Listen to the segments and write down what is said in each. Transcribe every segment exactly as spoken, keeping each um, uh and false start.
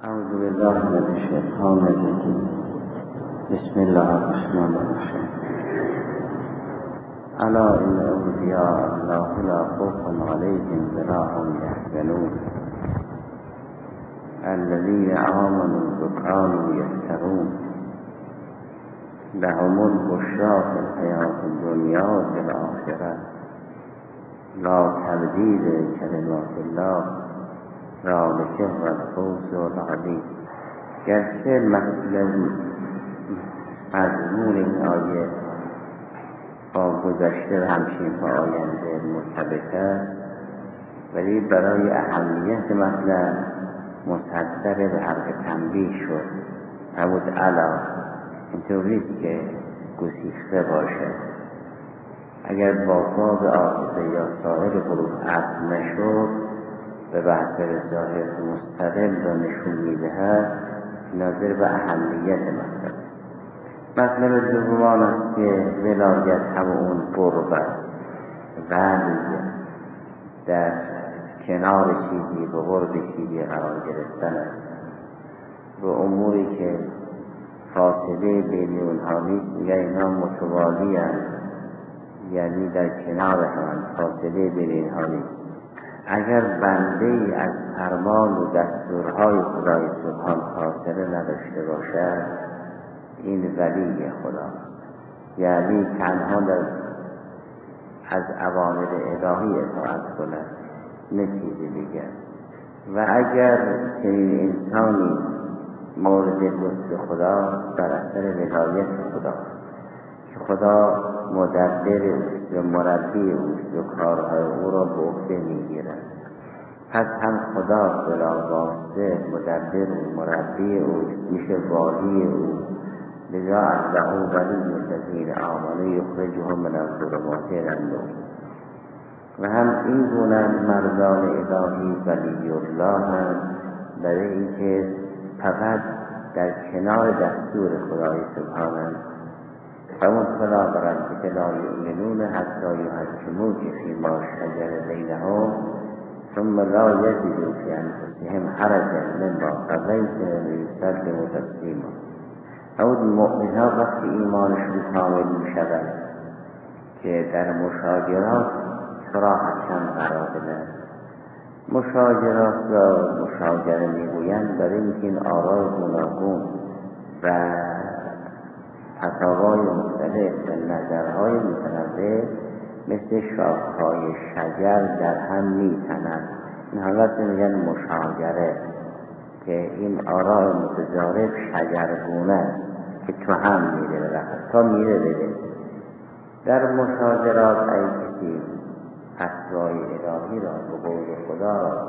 اعوذ بالله من الشیطان الرجیم. بسم الله الرحمن الرحیم. الا ان اولیاء الله لا خوف علیهم ولا هم یحزنون الذین آمنوا وكانوا یتقون لهم البشری فی الحیاة الدنیا و فی الآخرة لا تبدیل لکلمات الله ذلک هو الفوز العظیم. گرچه مثل مضمون این آیه با گذشته و همچنین با آینده مرتبط است، ولی برای اهمیت مطلب مصدر به حرف تنبیه شد. نبود الا، اینطوریست که گسیخته باشه. اگر با فاز عاطفه یا سایر حروف اصل نشد به بحث ظاهر مستقل را نشون میدهد، ناظر به اهمیت مطلب است. مطلب دوم آن است که ولایت هم اون قرب است، ولی در کنار چیزی به قرب چیزی قرار گرفتن است. به اموری که فاصله بین اونها نیست میگه اینا متوالی هستند، یعنی در کنار هم، فاصله بین اینها نیست. اگر بنده ای از فرمان و دستورهای خدای سبحان فاصله نداشته باشد، این ولی خداست، یعنی تنها در از اوامر الهی اطاعت کند، نه چیزی دیگر. و اگر چنین انسانی مورد لطف خداست، بر اثر ولایت خداست که خدا مدبر اوست و مربی اوست و کارهای او را به عهده میگیرد. پس هم خدا بلا واسطه مدبر و مربی اوست، میشه والی او. لذا الله ولی الذین آمنوا یخرجهم من الظلمات الی النور. و هم این گونه از مردان الهی ولی الله هم برای اینکه فقط در کنار دستور خدای سبحانه همون خدا برد که لا یؤمنون حتی یحکموک فیما شجر بینهم ثم لا یجدوا فی انفسهم حرجا مما قضیت و یسلموا تسلیما. همون مؤمنها وقتی ایمانشون کامل می شود که در مشاجرات تو را حکم قرار بدن. مشاجرات را مشاجره میگویند برای اینکه این آراء گوناگون و فتاوای مختلف و نظرهای متنوع مثل شاخه‌های شجر در هم میتنند. این حالت میگن مشاجره، که این آراء متضارب شجرگونه است که تو هم میره و حتی میره بده. در مشاجرات ای کسی فتوای الهی را به قول خدا را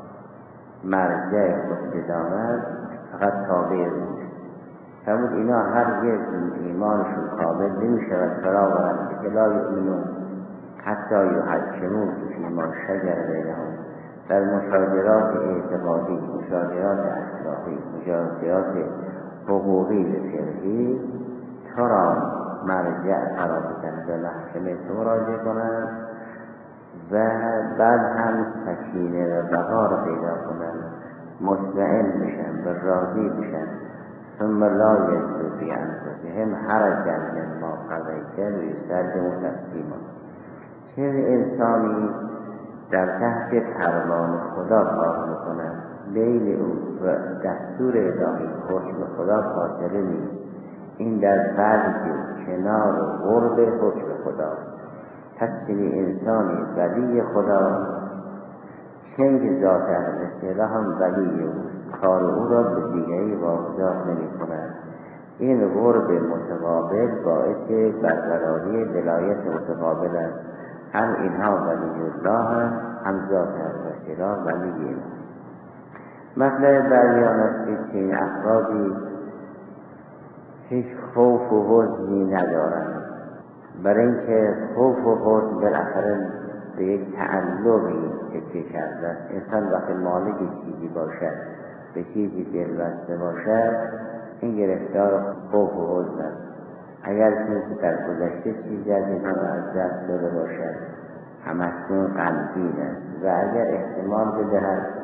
مرجع خود بداند، فقط تابع اوست. فرمود اینا هرگز ایمانشون کامل نمی شود فرا برند که لا یؤمنون حتی یحکموک فیما شجر بینهم. در مشاجرات اعتقادی، مشاجرات اخلاقی، مشاجرات حقوقی و فقهی تو را مرجع قرار بدن، به محکمه تو مراجعه کنند و بعد هم سکینه و وقار پیدا کنند، مطمئن بشن و راضی بشن. ثم لا یجدوا فی انفسهم حرجا مما قضیت و یسلموا تسلیما. چه انسانی در تحت فرمان خدا کار میکند، بین او و دستور الهی حکم خدا فاصله نیست، این در برگ کنار و قرب حکم خداست. پس چنین انسانی ولی خدا، چنگ ذات الاصطلاح هم ولی اوست، کار او را به دیگری واگذار نمی کند. این قرب متقابل باعث برقراری ولایت متقابل است. هم اینها ولی الله هم, هم ذات الاصطلاح ولی ایناست. مطلب بیان است که چنین افرادی هیچ خوف و حزنی ندارند، برای اینکه خوف و حزن بالاخره به یک تعلقی تکیه کرده است. انسان وقتی مالک چیزی باشد، به چیزی دلبسته باشد، این گرفتار خوف و حزن است. اگر چون در گذشته چیزی از اینها از دست داده باشد، همکنون غمگین است. و اگر احتمال بدهد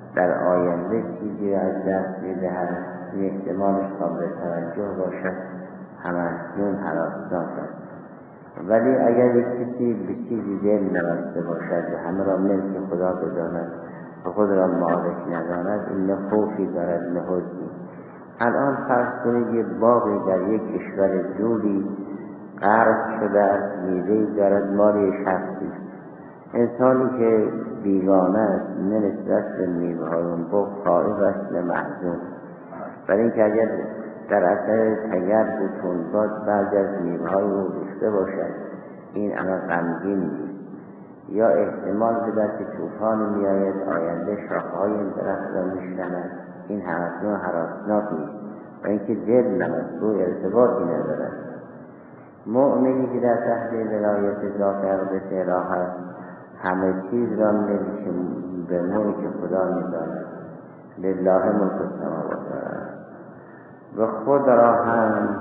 در آینده چیزی را از دست می‌دهد این احتمالش قابل توجه باشد همکنون هراسناک است. ولی اگر یک کسی به چیزی دل نبسته باشد و همه را ملک خدا بداند و خود را مالک نداند، این نه خوفی دارد نه حزنی. الان فرض کنید یک باغی در یک کشور دوری قرض شده است، میوه‌ای دارد، مال شخصی است. انسانی که بیگانه است نه نسبت به میوه‌های اون باغ خائف است نه محزون، برای اینکه اگر در اثر تگرگ و تندباد بعضی از میوه‌های او ریخته باشد این اما غمگین نیست. یا احتمال بده که طوفان میآید آینده شاخه‌های این درخت را میشکند، این همکنون هراسناک نیست، برای اینکه دل نبست او ارتباطی ندارد. مؤمنی که در تحت ولایت ذات اقدس اله است همه چیز را ملک به ملک خدا می‌داند. لله ملک السماوات والارض. و خود را هم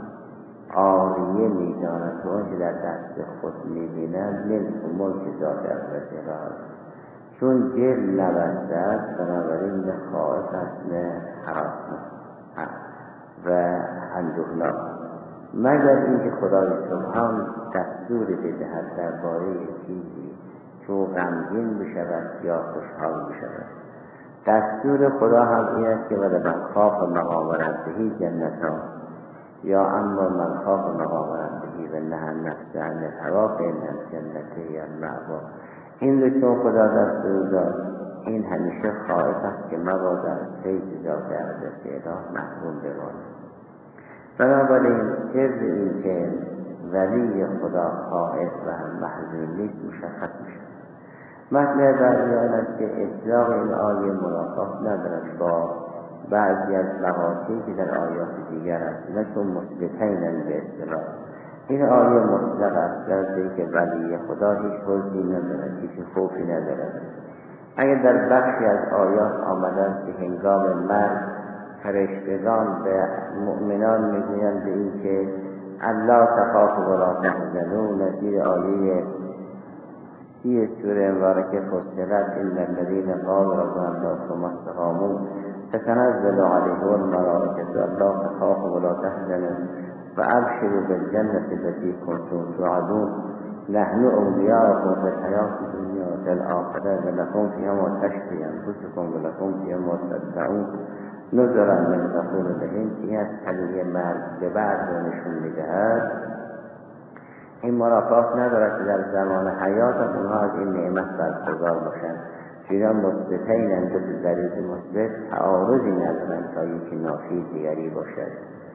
عاریه می‌داند که آنچه در دست خود می‌بیند ملک و ملک ذات اقدس اله است. چون دل نبسته است بنابراین نه خائف است نه هراسناک و اندوهناک، مگر اینکه خدای سبحان دستور بدهد درباره چیزی که او غمگین بشود یا خوشحال بشود. دستور خدا هم این است که ولمن خاف مقام ربه جنتان، یا اما من خاف مقام ربه و نهی النفس عن الهوی فان الجنة هی المأوی. این رو چون خدا دستور داد، این همیشه خائف است که مبادا از فیض ذات اقدس اله محروم بماند. بنابراین سر این که ولی خدا خائف و هم محزون نیست مشخص میشه. مطلب بعدی آن است که اطلاق این آیه منافات ندارد با بعضی از مقاطعی که در آیات دیگر است، نه چون مثبتین به اصطلاح. این آیه مطلق است در اینکه ولی خدا هیچ حزنی ندارد، هیچ خوفی ندارد. اگر در بخشی از آیات آمده است که هنگام مرگ فرشتگان به مؤمنان میگویند به این که الا تخافوا ولا تحزنوا، نظیر آیه سی سوره مبارکه فصلت ان الذین قالوا ربنا الله ثم استقاموا تتنزل علیهم الملائکة الا تخافوا ولا تحزنوا وابشروا بالجنة التي كنتم توعدون نحن اولیاؤکم فی الحیاة الدنیا و فی الآخرة ولکم فیها ما تشتهی انفسکم ولکم فیها ما تدعون نزلا من غفور رحیم. که این از پدیده مرگ به بعد رو نشون میدهد. این منافات ندارد که در زمان حیات اونها از این نعمت برخوردار باشند، چون مثبتین هم دو دلیل مثبت تعارضی ندارند تا یکی نافی دیگری باشد.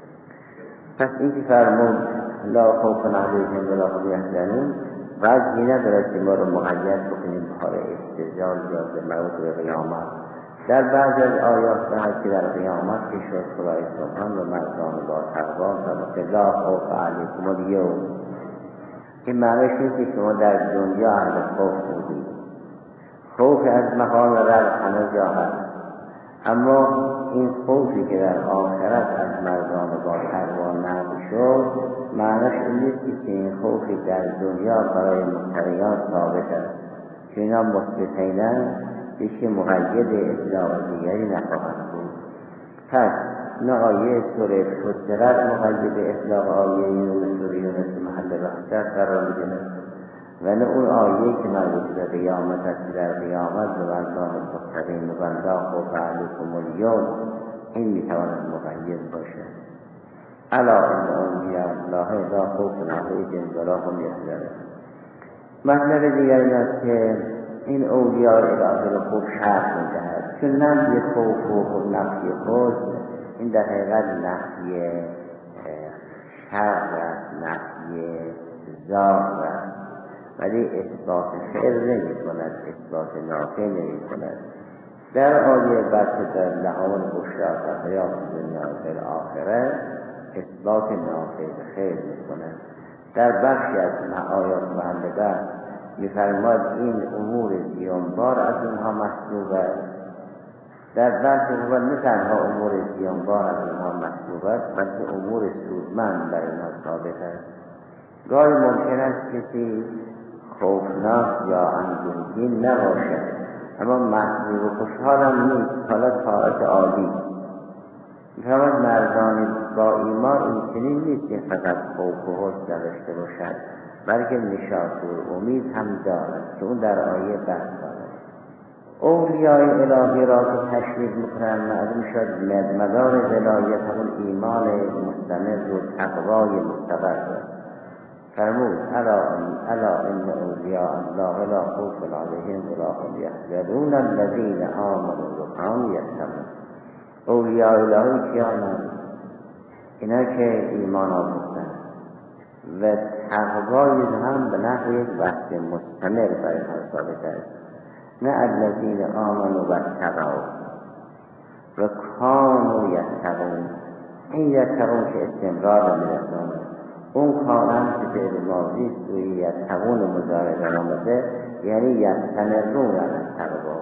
پس این که فرمود لا خوف علیهم ولا هم یحزنون وجهی ندارد که ما رو مقید بکنیم به حال افتضال یا به موت و قیامت. در بعضی از آیات دهد که در قیامت که شد خدای سبحان و مردان با تقوا و لا خوف علیکم الیوم. این معنیش نیست که شما در دنیا اهل خوف بودید. خوف از مقام رب همه جا هست، اما این خوفی که در آخرت از مردان با تقوا نقل شد معنیش این نیست که این خوفی در دنیا برای متقیان ثابت است، چون اینا مثبتینن دیگه مقید اطلاق دیگری نخواهند بود. پس نه آیه سوره فصلت مقید اطلاق آیه یونس سوره یونس محل بحثت قرار می‌گیرد و نه اون آیه که مربوط به قیامت است که در قیامت به بندان متقین و بندان خوف علیکم الیوم این میتواند مقید باشد. الا ان اولیاء الله لا خوف علیهم ولا هم یحزنون. مطلب دیگر این است که این اولیاء الهی را خوب شرح می‌دهد، چون نفی خوف و نفی حزن این در حقیقت نفی شر است، نفی ذات است، ولی اثبات فعل نمی کند، اثبات نافع نمی کند. در آیه بعد که در لحاظ بشرا و حیات دنیا و آخرت اثبات نافع خیر می کند. در بخشی از آیات محل بحث می‌فرماید این امور زیانبار از اونها مسلوب است. در بحث نه تنها امور زیانبار از اونها مسلوب است، بلکه امور سودمند در اینها ثابت است. گاهی ممکن است کسی خوفناک یا اندوهگین نباشد، اما مسرور و خوشحالم نیست، حالا طاعت عالی است. می‌فرماید مردان با ایمان این چنین نیست که فقط خوف و حزن نداشته باشد، بلکه نشاط و امید هم دارد که اون در آیه بعد دارد. اولیای الهی را که تشریح میکنن معلوم شد مدار ولایت همون ایمان مستمر و تقوای مستقر است. فرمود الا الا ان اولیاء الله لا خوف علیهم ولا هم یحزنون الذین آمنوا و كانوا یتقون. اولیاء الهی کیانند؟ اینا که ایمان آوردن و تقوای هم به نحو یک وصف مستمر برای اینها ثابت است. نه الذین آمنوا و اتقوا و کانوا یتقون. این یتقون که استمرار میرسونه، اون کانم که فعل ماضی است و یتقون مضارع در آمده یعنی یستمرون علی التقوا.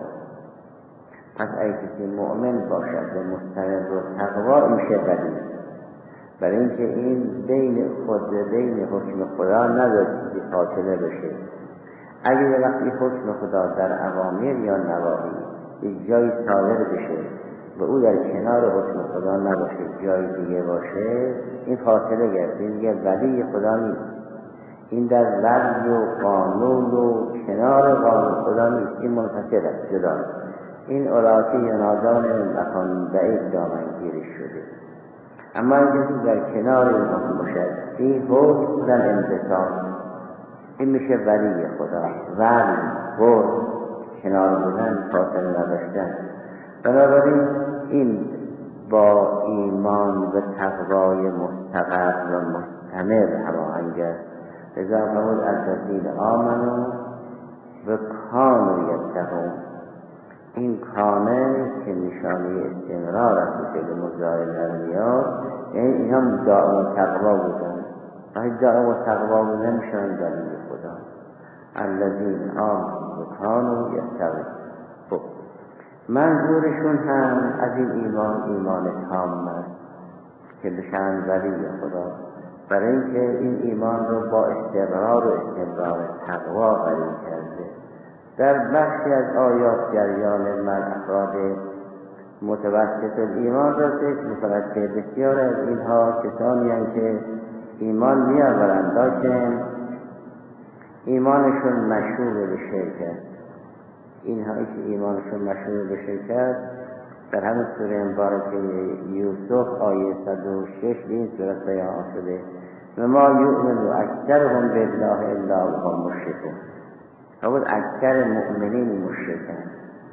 پس اگه کسی مؤمن باشد و مستمر و تقوا میشه ولی، برای اینکه این بین خود بین حکم خدا نداره چیزی فاصله بشه. اگر وقتی حکم خدا در اوامر یا نواهی یک جایی صادر بشه و او در کنار حکم خدا نباشه، جای دیگه باشه، این فاصله گرفت، این دیگه ولی خدا نیست. این در ولی و قانون و کنار قانون خدا نیست، این منفصل است، جداست. این اولاکی ینادان مکان بعید دامنگیرش شده. اما این کسی در کنار این حکم باشد، این حکم در امتصال، این میشه ولی خدا. ولی قرب کنار بودن، فاصله نداشتن. بنابراین این با ایمان و تقوای مستقر و مستمر هماهنگ است. لذا فرمود الذین آمنوا و کانوا یتقون. این کانه که نشانه استمرار است و فعل مضارع در میاد، یعنی اینها دائم تقوا بودن. وقتی دائم تقوا بودن میشن ولی خدا. الذین آمنوا و کانوا یتقون. خب منظورشون هم از این ایمان ایمان تام است که بشن ولی خدا، برای اینکه این ایمان رو با استقرار و استمرار تقوا قرین کرده. در بخشی از آیات جریان من افراد متوسط ایمان را ذکر می‌کند که بسیار از اینها کسانی هستند که ایمان می‌آورند لیکن ایمانشون مشروع به شرک است. اینهایی که ایمانشون مشروع به شرک است در همون سوره مبارکه یوسف آیه صد و شش به این صورت بیان شده: و ما یؤمن اکثرهم بالله الا وهم مشرکون. خب اکثر مؤمنین مشرکن،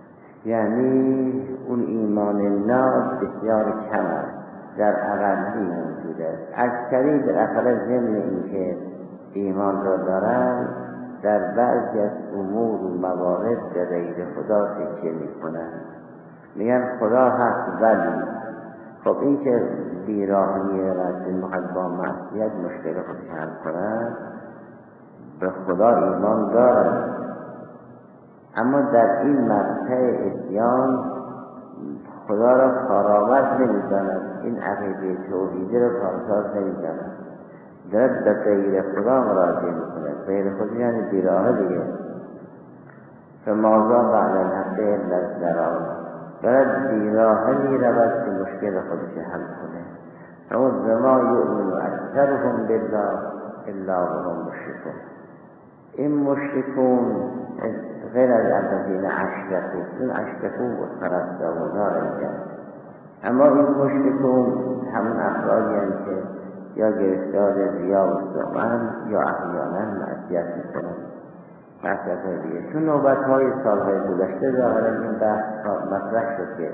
یعنی اون ایمان ناب بسیار کم است، در اقلی موجود است. اکثری بالاخره ضمن اینکه ایمان را دارن در بعضی از امور و موارد به غیر خدا تکیه میکنن، میگن خدا هست ولی. خب این که بیراهی رد میخواد با معصیت مشکل خودش حل کنن، به خدا ایمان دارن، اما در این مقطع عصیان خدا را کارآمد نمیدانند، این عقیده توحیدی را کارساز نمیدانند، دارد به غیر خدا مراجعه میکنه. غیر خدا یعنی بیراه دیگه. فماذا بعد الحق الا الضلال، دارد بیراه میرود که مشکل خودش حل کنه. فرمود ما یؤمن اکثرهم بالله الا وهم مشرکون. این مشرکون غیر از الذین اشرکوا، این اشرکوا بتپرستا و نارنجن، اما این مشرکون همون افرادی هستند که یا گرفتار ریا و سمعن یا احیانا معصیت میکنن، معصیت های دیگه. چون نوبت های سالهای گذشته ظاهرا این بحث مطرح شد که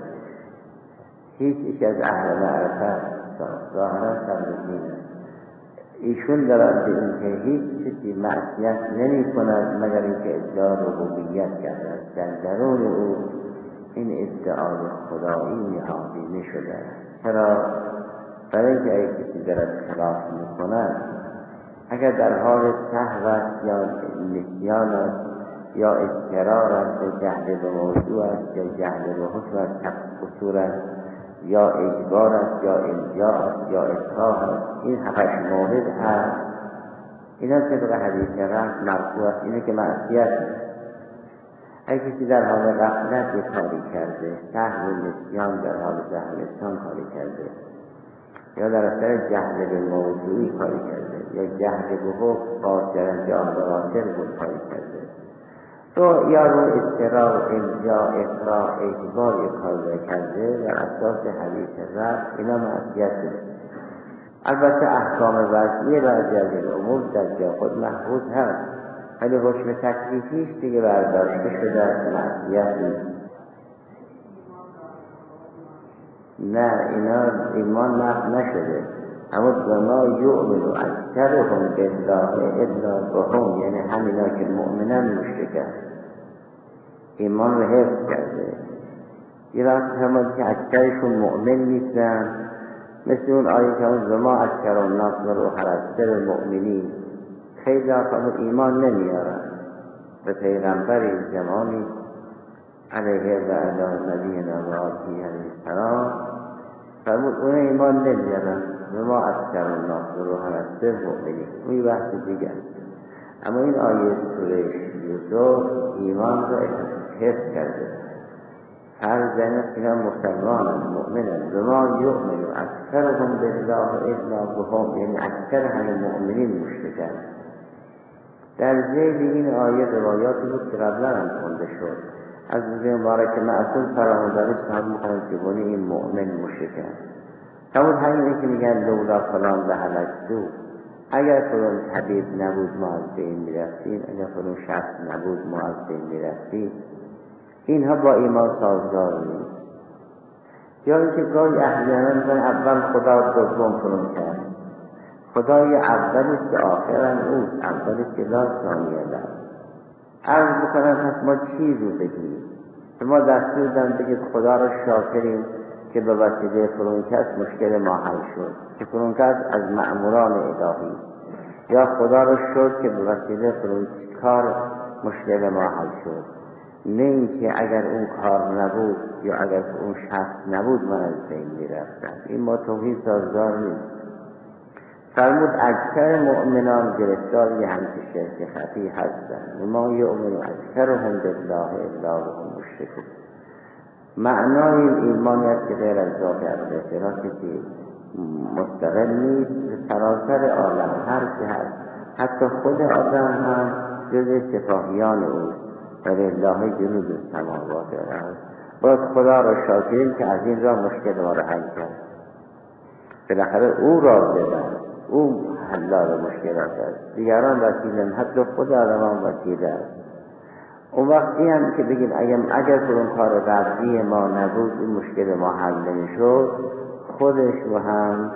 هیچ ایش از اهل معرفت ظاهرا صدرالدین است، ایشون دارد به این که هیچ کسی معصیت نمی کند مگر اینکه ادعا ربوبیت کرده است، در درون او این ادعای خدایی نهادینه شده است. چرا؟ برای اینکه اگر کسی دارد خلاف می کند، اگر در حال سهو است یا نسیان است یا اضطرار است یا جهل به موضوع است یا جهل به حکم است، قصور است یا اجبار است یا الجا است یا اکراه است، این هفتش مورد هست. اینا طبق حدیث رفت مرفوع است، اینه که معصیت نیست. هر کسی در حال غفلت یک کاری کرده، سهو و نسیان در حال سهو و نسیان کاری کرده، یا در اثر جهل به موضوعی کاری کرده، یا جهل به حکم قاصرا جهل قاصر بود کاری کرده، تو یا رو استرار، الجا، اقرار، اجبار یک کاری کرده بر اساس حدیث رفت، اینا معصیت نیست. البته احکام وضعی بعضی از این امور در جا خود محفوظ هست، ولی حکم تکلیفیش دیگه برداشته شده از معصیت نیست. نه، اینا ایمان نقل نشده، اما وما یؤمن اکثرهم بالله الا وهم، یعنی همینا که مؤمنن مشرکن، ایمان رو حفظ کرده. یه وقت همون که اکثرشون مؤمن نیستن، مثل اون آیه که همون وما اکثر الناس ولو حرصت بالمؤمنین، خیلی آقا ایمان نمیارن به پیغمبر زمانی علیه و علی نبینا و آله علیه السلام، فرمود اون ایمان نمیارن و ما اکثر الناس ولو حرصت بالمؤمنین. اون یه بحث دیگه است. اما این آیه سوره یوسف ایمان را حفظ کرده. فرض در این است که اینا مسلمان مؤمنن و ما یؤمن اکثرهم بالله الا وهم، یعنی اکثر همه مؤمنین مشرکن. در ذیل این آیه روایاتی بود که قبلا هم خونده شد از نبی مبارک معصوم سلام الله علیه سوال میکنن چگونه این مؤمن مشرکن. همون همینه که میگن لولا فلان لهلکتو، اگر فلان طبیب نبود ما از بین میرفتیم، اگر فلان شخص نبود ما از بین میرفتیم. اینها با ایمان سازگار نیست. یا اینکه گاهی احیانا میگن اول خدا دوم فلان کس، خدای اول است که آخرم اوست، اول است که لا ثانیه له. عرض بکنم پس ما چی رو بگیم؟ ما دستور دادن بگید خدا را شاکریم که به وسیله فلان کس مشکل ما حل شد، که فلان کس از مأموران الهی است، یا خدا را شکر که به وسیله فلان کار مشکل ما حل شد. نه اینکه اگر اون کار نبود یا اگر اون شخص نبود من از بین میرفتم. این ما توحید سازگار نیست. فرمود اکثر مؤمنان گرفتار یه همچه شرک خفی هستند و ما یؤمن اکثرهم بالله الا وهم مشرکون. معنای این ایمانی است که غیر از ذات اقدس کسی مستقل نیست، به سراسر عالم هر چه هست، حتی خود آدم هم جزء سپاهیان اوست. ولله جنود السماوات والارض. باید خدا را شاکریم که از این راه مشکل ما را حل کرد. بالاخره او رازق است، او حلال مشکلات است، دیگران وسیله، حتی خود آدمان وسیله است. اون وقتی هم که بگیم اگر اگر اون کار قبلی ما نبود این مشکل ما حل نمیشد، خودش رو هم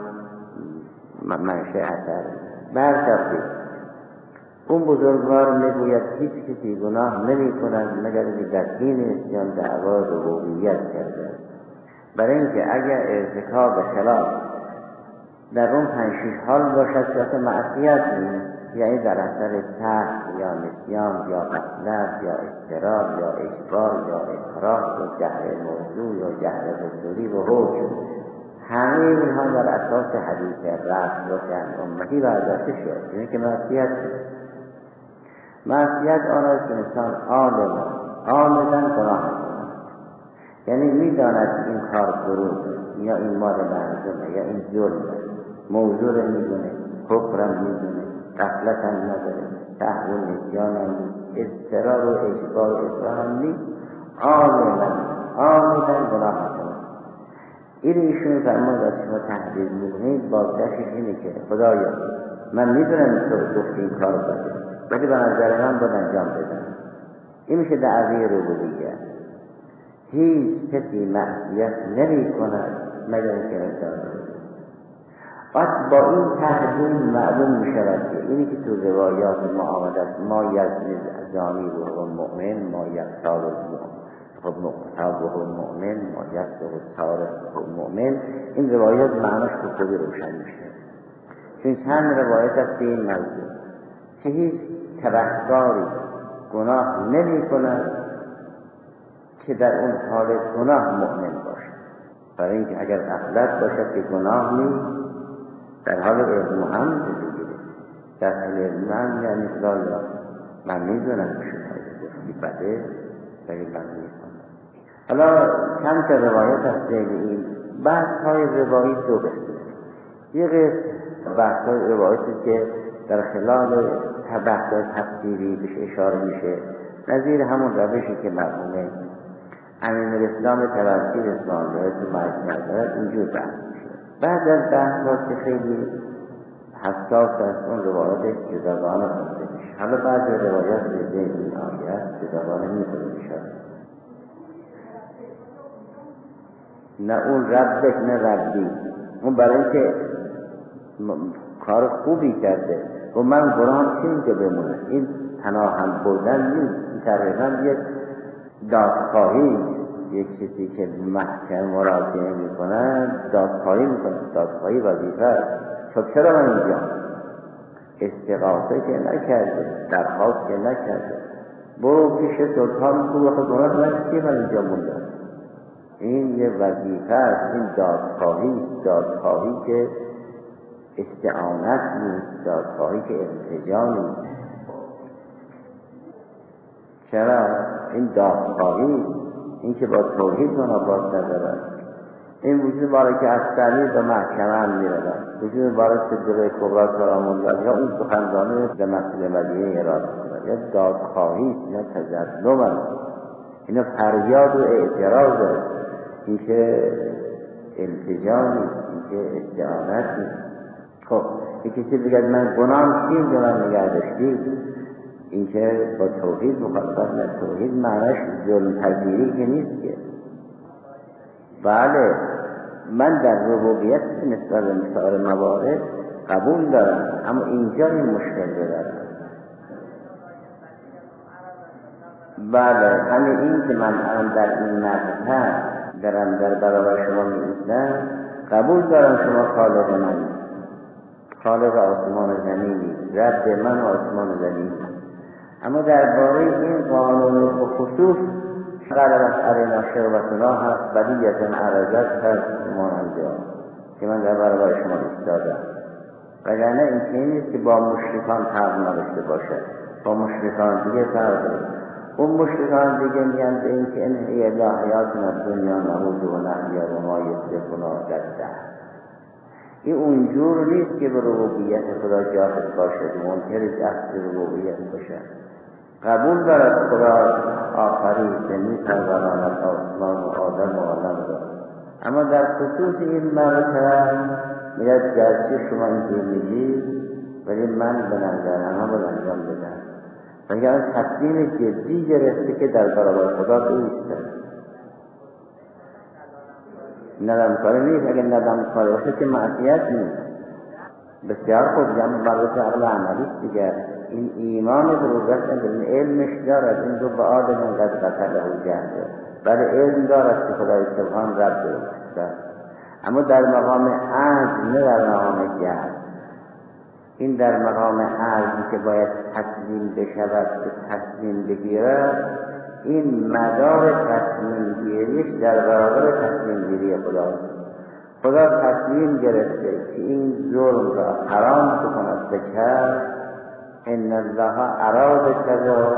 منشأ اثر برطرف. اون بزرگوار میگوید هیچ کسی گناه نمی کند مگر که در این نسیان دعوای ربوبیت کرده است. برای اینکه اگر ارتکاب خلاف در اون پنج شش حال باشد که اصلا معصیت نیست، یعنی در اثر سهو یا نسیان یا غفلت یا اضطرار یا اجبار یا اکراه یا جهل موضوع یا جهل حصولی و حکم، همه اینها در اساس حدیث رفت و که امتی برداشته شد، یعنی که معصیت نیست. معصیت آن است که انسان عالم عامداً گناه می‌کند، یعنی می‌داند این کار دروغه یا این مال مردمه یا این ظلمه، موضوع رو می‌دونه، حکم رو می‌دونه، غفلت هم نداره، سهو و نسیان هم نیست، اضطرار و اجبار و اکراه هم نیست، عالماً عامداً گناه می‌کند. این ایشون فرمود از شما تحلیل می‌کنید، بازگشتش اینه که خدایا من می‌دونم تو گفتی این کار بده، ولی به نظر من باید انجام بدم. این میشه دعوی ربوبیت. هیچ کسی معصیت نمی کند مگر اینکه اقدار کنه. بعد با این تحلیل معلوم می شود که اینی که تو روایات ما آمده است ما یزنی زانی و هو مؤمن، ما یقتال و مقتل و هو مؤمن، ما یسته و سارق و هو مؤمن، این روایات معناش به خوبی روشن میشه. چون چند روایت است به این موضوع که هیچ تبهکاری گناه نمی کند که در اون حال گناه مؤمن باشد. برای اینکه اگر غفلت باشد که گناه نیست، در حال علم هم بگیره، در حال علم هم یعنی خدایا من میدونم شما گفتی بده ولی من نیستم. حالا چند تا روایت از این بحث های روایی دو قسمه. یه قسم بحث های روایتی که در خلال بحث های تفسیری بهش اشاره میشه، نظیر همون روشی که مرحوم امین‌الاسلام طبرسی رسانه داره تو مجمع داره اینجور بحث میشه. بعد از بحث هاست که خیلی حساس است اون روایتش جداگانه خونده میشه. حالا بعضی روایات به ذهن این آیه است جداگانه میخونده میشه، نه اون ربک نه ربی، اون برای اینکه کار خوبی کرده و من قرآن چه اینجا بمونه، این پناهم بردن نیست، این تقریبا یک دادخواهی است. یک کسی که محکم مراجعه میکنن دادخواهی میکنن، دادخواهی وظیفه است. چون چرا من اینجا استغاثه که نکرده، درخواست که نکرده، برو پیش سلطان بگو خود گناه من چیه من اینجا موندم. این یه وظیفه است، این دادخواهی است، دادخواهی که استعانت نیست، دادخواهی که التجا نیست. چرا؟ این دادخواهی است، این که با توحید منافات ندارد. این وجود باره که اصلی به محکمه هم میردن، وجود باره صدقه کبرا سلام الله یا اون سخنرانی به مسئله مدینه ارائه کنند، یا دادخواهی است، یا تظلم است، این فریاد و اعتراض است، این که التجا نیست، این که استعانت نیست. خب یک کسی بگه من گناهم چیه اینجا من نگه داشتی، این که با توحید مخالفت نه. توحید معنیش ظلم پذیری که نیست که. بله من در ربوبیت نسبت به سایر موارد قبول دارم، اما اینجا این مشکل دارم. بله همین این که من الان در این مقطع دارم در برابر شما می ایستم، قبول دارم شما خالق منی، خالق آسمان و زمینی، رب من آسمان و زمینی، اما درباره این قانون و خصوص غلبت علینا شهوتنا هست، بلیتن عرضت هست ماننده که من در برابر شما ایستادم. وگرنه این چیزی نیست که با مشرکان فرق نداشته باشد، با مشرکان دیگه فرق داره. اون مشرکان دیگه میگن به این که این الهیاتنا دنیا نمود و نحیا و ما یخلقنا در دست. این اونجور نیست که به ربوبیت خدا جاهد باشد، منکر اصل ربوبیت باشد. قبول دارد خدا آفرید زمین پروراند آسمان و آدم و عالم را، اما در خصوص این مرتبه میگه گرچه شما اینجور میگید ولی من به نظرم ها باید انجام بدم. و اگر تصمیم جدی گرفته که در برابر خدا بایستد. ندم کاری نیست، اگر ندم کاری باشه که معصیت نیست. بسیار خوب جمع مربوط عقل عملیست دیگر. این ایمان به ربوبیت نداره، این علمش دارد، این رو به آدم قد قتله جهده، بله علم دارد که خدای سبحان رب درست، اما در مقام عزم نه در مقام جزم. این در مقام عزم که باید تسلیم بشود به تسلیم بگیرد، این مدار تسلیم گیریش در برابر تسلیم گیری خداست. خدا تصمیم گرفته که این ظلم را حرام بکند به کر، ان الله اراد کذا،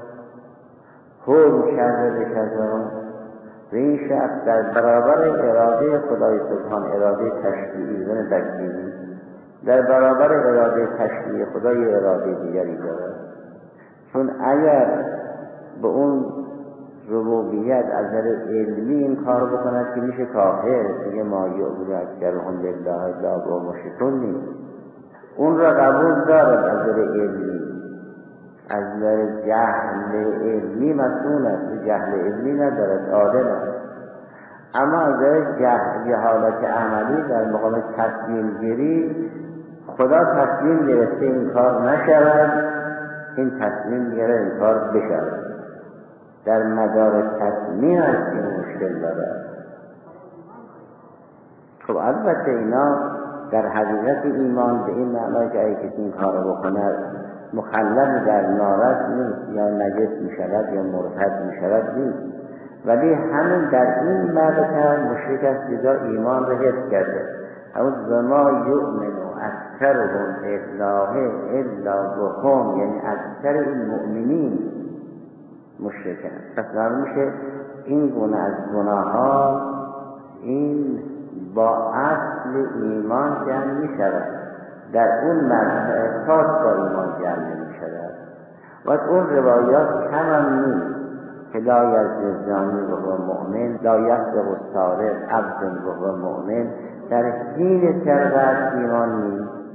حکم کرده به کذا. و این شخص در برابر اراده خدای سبحان، اراده تشریعی و تکوینی، در برابر اراده تشریعی خدای اراده دیگری دارد. چون اگر به اون ربوبیت از نظر علمی این کار بکند که میشه کافر، دیگه ما یعبد اکثرهم بالله الا و مشرکون نیست. اون را قبول دارد از نظر علمی، از نظر جهل علمی مسئول است، جهل علمی ندارد، عادل است. اما از نظر جهل جهالت عملی در مقام تصمیم گیری، خدا تصمیم گرفته این کار نشود، این تصمیم گرفته این کار بشود. در مدار تصمیم است این مشکل دارد. خب البته اینا در حقیقت ایمان به این معنی که اگه کسی این کار رو بکند مخلد در نارس نیست، یا نجس می شود یا مرتد می شود نیست، ولی همین در این مقطع مشرک است لذا ایمان رو حفظ کرده. اما و ما یؤمن اکثرهم بالله الا وهم، یعنی اکثر این مؤمنین مشرکن. پس معلوم میشه این گونه از گناه ها این با اصل ایمان جمع می شود، در اون مرحله خاص با ایمان جمع نمی شود. و اون روایات کم هم نیست که لا یزنی زانی و هو مؤمن، لا یسرق السارق عبد و هو مؤمن، در حین سرقت ایمان نیست.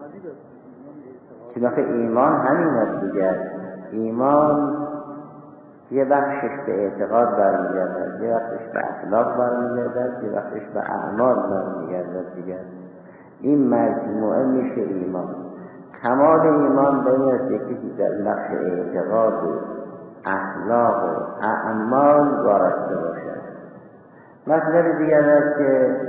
چون که ایمان همین است دیگر. ایمان یه بخشش به اعتقاد برمیگردد، یه بخشش به اخلاق برمیگردد، یه بخشش به اعمال برمیگردد دیگر. این مجموعه میشه ایمان. کمال ایمان به این است یکی در بخش اعتقاد و اخلاق و اعمال وارسته باشد. مطلب دیگر است که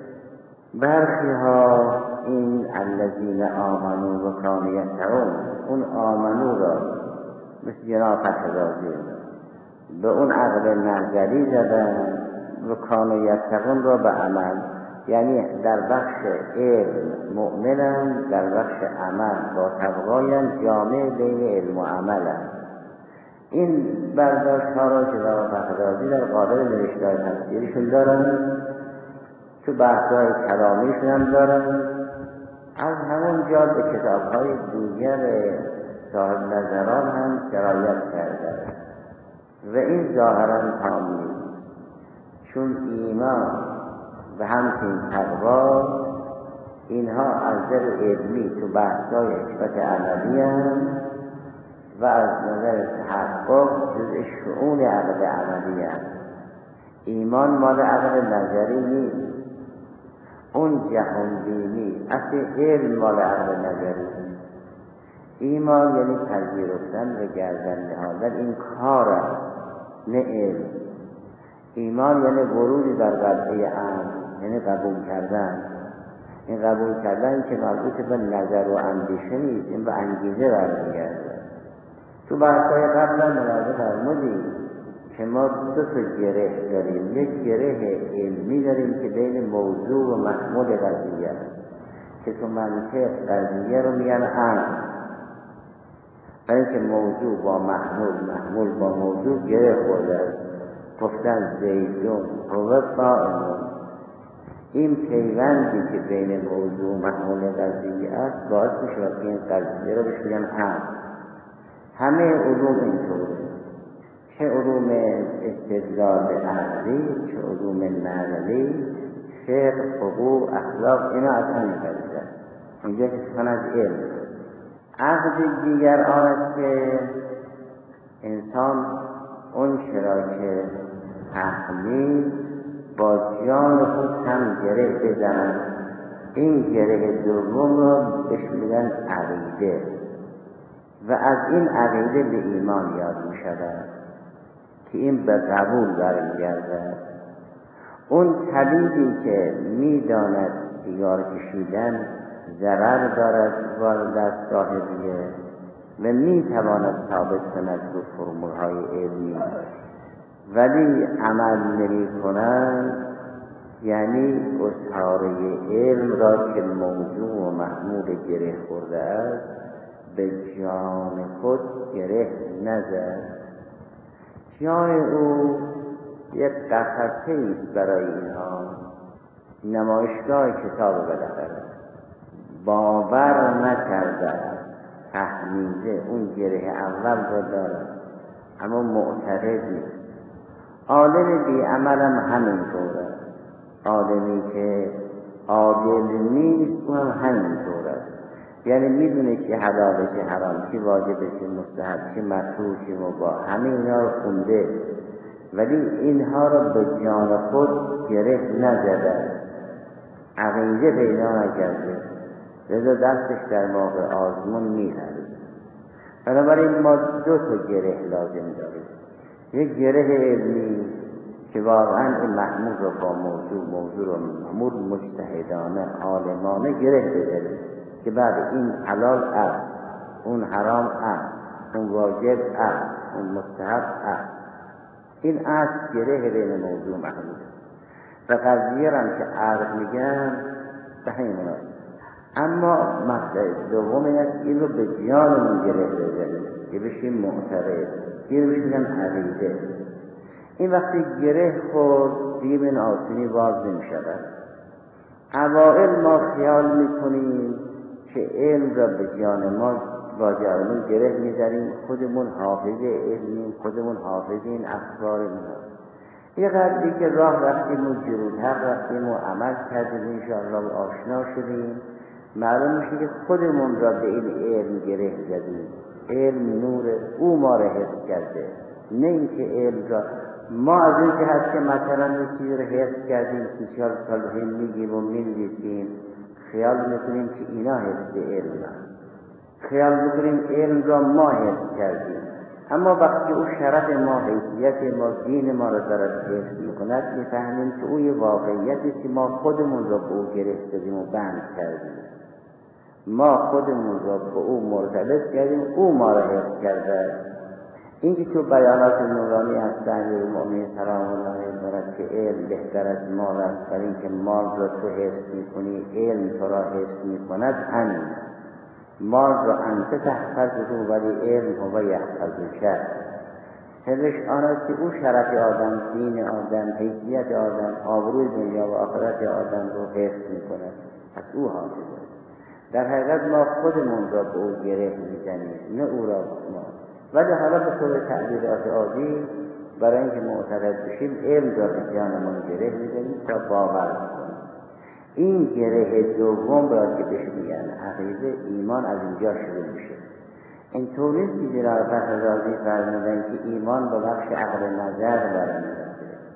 برخی ها این الذین آمنوا و کانوا یتقون، اون آمنو را مثل جناب فتح رازی به اون عقل نظری زدن و کانوا یتقون را به عمل، یعنی در بخش علم مؤمنن، در بخش عمل با تقواین، جامع بین علم و عملن. این برداشت ها را جناب فتح رازی در قالب نوشته‌های تفسیریشون دارن، تو بحث‌های کلامیشون هم دارن. از همون جا به کتاب‌های دیگر صاحب نظران هم سرایت کرده است و این ظاهراً تام نیست، چون ایمان و همچنین تقوا اینها از نظر علمی تو بحث‌های حکمت عملی هم و از نظر تحقق جزء شؤون عقل عملی هم. ایمان مال عقل نظری نیست، اون جهان بینی اصل علم مال عقل نظری است. ایمان یعنی پذیرفتن و گردن نهادن، این کار است نه علم. ایمان یعنی ورودی در قلعه عقل، یعنی قبول کردن. این قبول کردن که مربوط به نظر و اندیشه نیست، این به انگیزه برمیگرده. تو بحث‌های قبل هم ملاحظه فرمودیم که ما دو تا گره داریم. یک گره علمی داریم که بین موضوع و محمول قضیه است که تو منطق قضیه رو میگن عقل، برای که موضوع با محمول، محمول با موضوع گره خورده است. گفتن زیدون هو قائمون، این پیوندی که بین موضوع و محمول قضیه است باعث میشه که این قضیه رو بهش بگن عقل. همه علوم اینطوره، چه علوم استدلال عقلی، چه علوم نقلی، فقه، حقوق، اخلاق، اینا از همین قبیل است. اینجا که سخن از علم است. عقل دیگر آن است که انسان اون چرا که تحمیل با جان خود هم گره بزنن، این گره دوم را بهش میگن عقیده و از این عقیده به ایمان یاد می شود که این به قبول برمیگردد. اون طبیبی که می داند سیگار کشیدن ضرر دارد وارد دستگاه ریه و می تواند ثابت کند رو فرمولهای علمی ولی عمل نمی کنند، یعنی اظهاره علم را که موضوع و محمول گره خورده است به جان خود گره نزد. جان او یک قفسه است برای اینها، نمایشگاه کتاب بالاخره باور نکرده است، تحمیده اون گره اول را دارد اما معتقد نیست. عالم بی عمل هم همینطور است، عالمی که عادل نیست اون هم همینطور است، یعنی میدونه چی حلاله چی حرام، چی واجبه چی مستحب، چی مکروه چی مباح، همه اینا رو خونده ولی اینها رو به جان خود گره نزده است، عقیده پیدا نکرده، لذا دستش در موقع آزمون میلرزه. بنابراین ما دو تا گره لازم داریم، یک گره علمی که واقعا این محمول رو با موضوع موضوع رو محمول مجتهدانه عالمانه گره بزنیم که بعد این حلال است، اون حرام است، اون واجب است، اون مستحب است. این است گره بین موضوع محمول و قضیه را که عقل میگن به همین مناسب. اما مطلب دوم این است این رو به جانمون گره بزنیم که بشیم معترض. دیگه روش میگن عقیده. این وقتی گره خورد دیگه به این آسونی باز نمیشود. اوائل ما خیال میکنیم که علم را به جان ما با جانمون گره میزنیم، خودمون حافظ علمیم، خودمون حافظ این اخبار اینا. یه قدری که راه رفتیم و جلوتر رفتیم و عمل کردیم انشاءالله آشنا شدیم، معلوم میشه که خودمون را به این علم گره زدیم. علم نور او ما را حفظ کرده، نه اینکه علم را ما از اون جهت که مثلا یه چیزی رو حفظ کردیم سی چهار سال هم میگیم و می‌نویسیم، خیال میکنیم که اینا حفظ علم است، خیال میکنیم علم را ما حفظ کردیم. اما وقتی او شرف ما، حیثیت ما، دین ما را دارد حفظ میکند، میفهمیم که او یه واقعیتی است که ما خودمون را به او گره زدیم و بند کردیم، ما خودمون را به او مرتبط کردیم، او ما را حفظ کرده است. این که تو بیانات نورانی هست امیرالمؤمنین سلام الله علیه دارد که علم بهتر از مال است، برای اینکه مال را تو حفظ میکنی، علم تو را حفظ میکند. همین است، مال را انت تحفظه ولی علم هو یحفظک. سرش آن است که او شرف آدم، دین آدم، حیثیت آدم، آبروی دنیا و آخرت آدم رو حفظ میکند، پس او حافظ است. در حقیقت ما خودمون را به او گره میزنیم، نه او را ما. ولی حالا به طور تعبیرات عادی برای اینکه معتقد بشیم علم را به جانمون گره میزنیم تا باور کنیم. این گره دوم را که بهش میگن عقیده، ایمان از اینجا شروع میشه. اینطور نیست که جناب فخر رازی فرمودن که ایمان به بخش عقل نظر برمیگرده.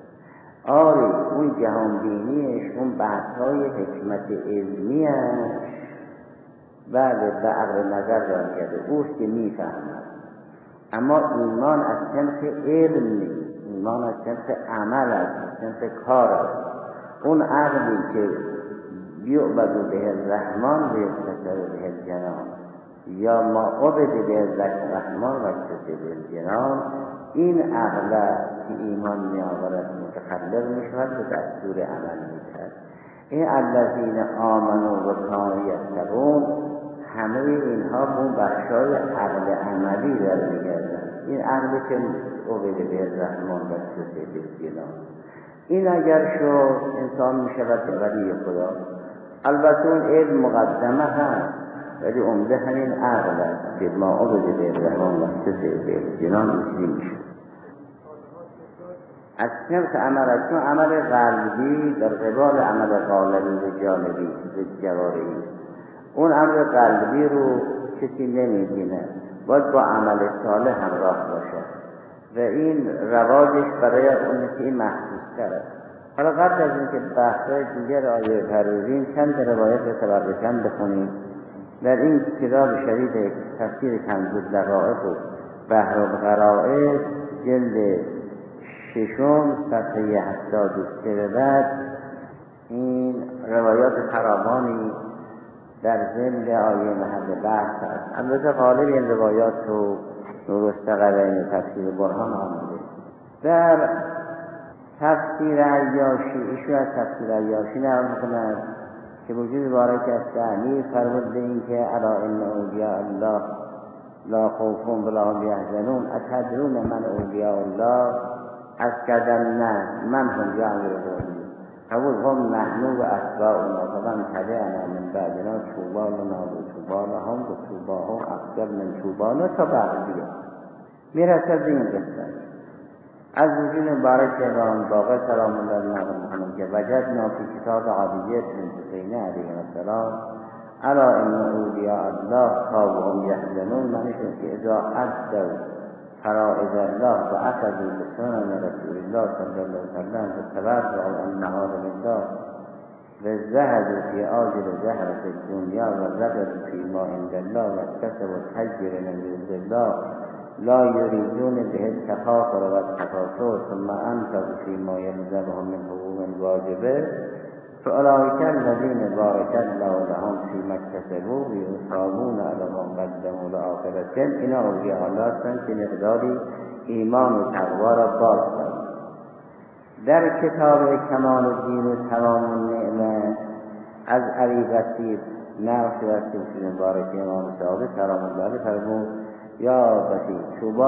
آری اون جهان بینیش، اون بحث های حکمت علمیش بله به عقل نظر برمیگرده، اوست که میفهمد. اما ایمان از صنف علم نیست، ایمان از صنف عمل است، از صنف کار است. اون عقلی که بیعبد به الرحمن و یکتسب به الجنان، یا ما عبد به الرحمن و یکتسب به الجنان، این عقل است که ایمان می آورد، متخلق می شود و دستور عمل می دهد. این الذین آمنوا و کانوا یتقون، همه اینها به اون بخشای عقل عملی در میگردن. این عقلی که عبد به الرحمن و یکتسب به الجنان، این اگر شد انسان می شود ولی خدا. البته اون علم مقدمه هست ولی عمده همین عقل است که ما عبد به الرحمن و یکتسب به الجنان اصلی می شود. از صنف عمل است، اون عمل قلبی در قبال عمل قالبی و جانبی و جوارحی است. اون عمل قلبی رو کسی نمی‌بینه، باید با عمل صالح همراه باشد و این رواجش برای اون نسی محسوس‌تر است. حالا قبل از اینکه بحث‌های دیگر آیه پردازیم، چند روایت رو تبرکاً بخونیم. در این کتاب شریف تفسیر کنز الدقائق و بحر الغرائب جلد ششم صفحه هفتاد و سه بعد این روایات فراوانی در ضمن آیه محل بحث است. البته غالب این روایات تو نور الثقلین تفسیر برهان آمده. در تفسیر عیاشی، ایشون از تفسیر عیاشی نقل می‌کند که وجود بارک است امیر فرمود این که الا ان اولیاء الله لا خوف ولا هم یحزنون اتدرون من اولیاء الله، از کردن نه من هم یا امیرالمؤمنین قبول هم نحن و اتباعنا فمن تبعنا من بعدنا طوبی لنا و طوبی لهم و طوبی هم افضل من طوبانا تا بقیه. میرسد به این قسمت از وجود مبارک امام باقر سلام الله علیه که وجدنا فی کتاب عبیه بن حسین علیه السلام الا ان اولیاء الله خوابهم یحزنون، معنیش است که اذا ادوا فرائض الله و اخذوا بسنن رسول الله صلی الله علیه وسلم و تبرعوا النهار لله و زهدوا فی آجل زهرة الدنیا و رغبوا فی ما عند الله و اکتسبوا الحجر من رزق الله لا یریدون به التفاخر و التکاثر ثم انفقوا فیما یلزمهم من حقوق واجبه فاولئک الذین بارک الله لهم فیما اکتسبوا و یثابون علی ما قدموا لآخرتهم. اینا اولیاء الله هستند که مقداری ایمان و تقوا را باز دارند. در کتاب کمال الدین و تمام النعمه از ابی بصیر نقل شده است که مبارک امام صادق سلام الله علیه فرمود یا بسی طوبی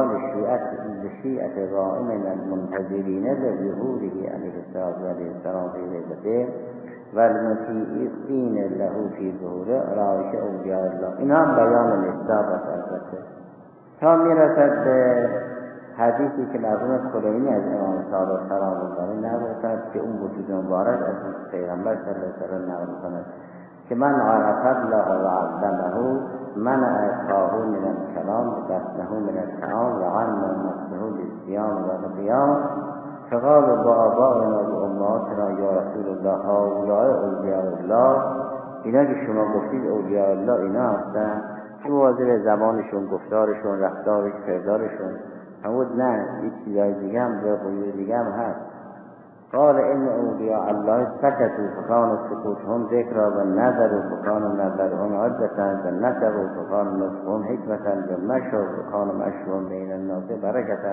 للشیعة قائما المنتظرین لظهوره علیه السلام فی لیلته و المطیعین له فی ظهوره اولئک اولیاء الله. اینا هم بیان مصداق است البته، تا میرسد به حدیثی که مرحوم کلینی از امام صادق سلام الله نقل کند که اون وجود مبارک از پیغمبر صلی الله علیه و سلم نقل کند که من عرف الله و علمه من اعطاه من الکلام بطنه من الطعام و علم نفسه بالصیام و القیام فقالوا با آبائنا و امهاتنا یا رسول الله هؤلاء اولیاء الله. اینا که شما گفتید اولیاء الله اینا هستن که مواظب زبانشون، گفتارشون، رفتارش، کردارشون. همون نه یه چیزای دیگه هم به قوی دیگه هم هست. قال ان اولیاء الله سکتوا فکان سکوتهم ذکرا و نظروا فکان نظرهم عدتا و نطقوا فکان نطقهم حکمتا و مشوا فکان مشوا بین الناس برکتا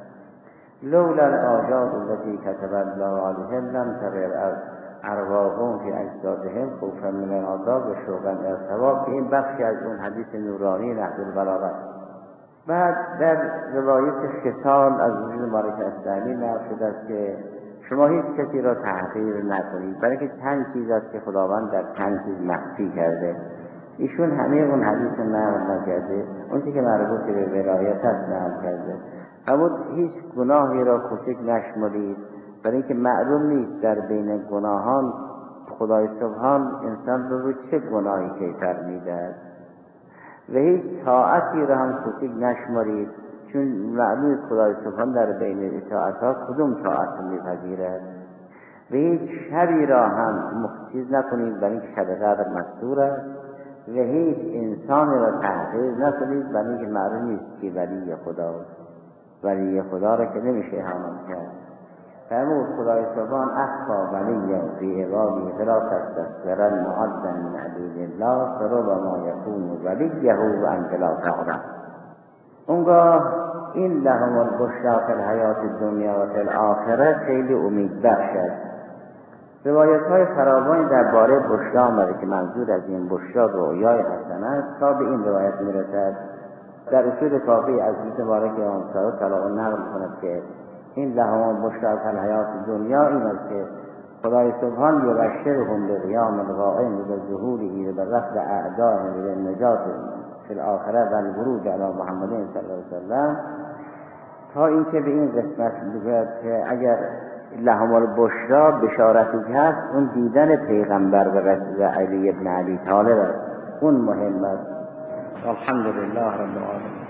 لولا الآجال التي كتب الله عليهم لم تغير ارواحهم فی اجسادهم خوفا من العذاب و شوقا الى الثواب. که این بخشی از اون حدیث نورانی نهج البلاغه است. بعد در روایت خصال از وجود مبارک اصلی نقل شده است که شما هیچ کسی را تحقیر نکنید، برای که چند چیز است که خداوند در چند چیز مخفی کرده. ایشون همه اون حدیث رو نقل نکرده، اون چیزی که مربوط به ولایت است نقل کرده. اما هیچ گناهی را کوچک نشمرید، برای اینکه معلوم نیست در بین گناهان خدای سبحان انسان رو رو چه گناهی کیفر میدهد. و هیچ طاعتی را هم کوچک نشمرید، چون معلوم است خدای سبحان در بین اطاعتها کدوم طاعت رو میپذیرد. و هیچ شبی را هم مخصیص نکنید، برای اینکه شب قدر مستور است. و هیچ انسانی را تحقیر نکنید، برای اینکه معلوم نیست که ولی خداست. ولی خدا را که نمیشه اهانت کرد. فرمود خدای سبحان اخفا ولی فی عبادی فلا تستسرن معدا من عبید الله فربما یکون ولیه و انت لا تعلم. اونگاه این لهم البشری فی الحیات الدنیا و فی الاخره خیلی امید بخش است. روایت های فراوانی درباره بشری آمده که منظور از این بشری رؤیای حسنه است تا به این روایت میرسد. در اصول کافی از حدیث مبارک امام صادق سلام الله نقل می‌کند که این لهم بشری فی الحیات الدنیا این است که خدای سبحان یبشرهم بقیام القائم بظهوره و برفع اعدائهم بالنجات فی الاخره و الورود علی محمد صلی الله علیه وسلم، تا اینکه به این قسمت بگوید که اگر لهم البشری بشارتی که هست اون دیدن پیغمبر و رسول علی ابن ابی طالب است، اون مهم است. الحمدلله رب العالمین.